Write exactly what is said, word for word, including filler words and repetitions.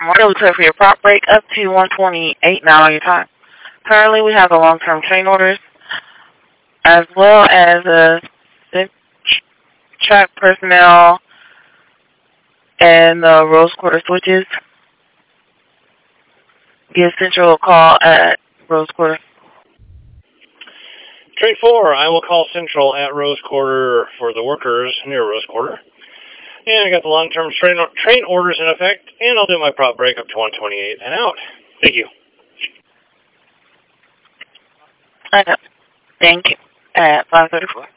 We're clear for your prop break up to one twenty-eight now on your time. Currently, we have the long-term train orders as well as a track personnel and the Rose Quarter switches. Give Central a call at Rose Quarter. Train four, I will call Central at Rose Quarter for the workers near Rose Quarter. And I got the long-term train, train orders in effect, and I'll do my prop break up to one twenty-eight and out. Thank you. Okay. Thank you. At five thirty-four.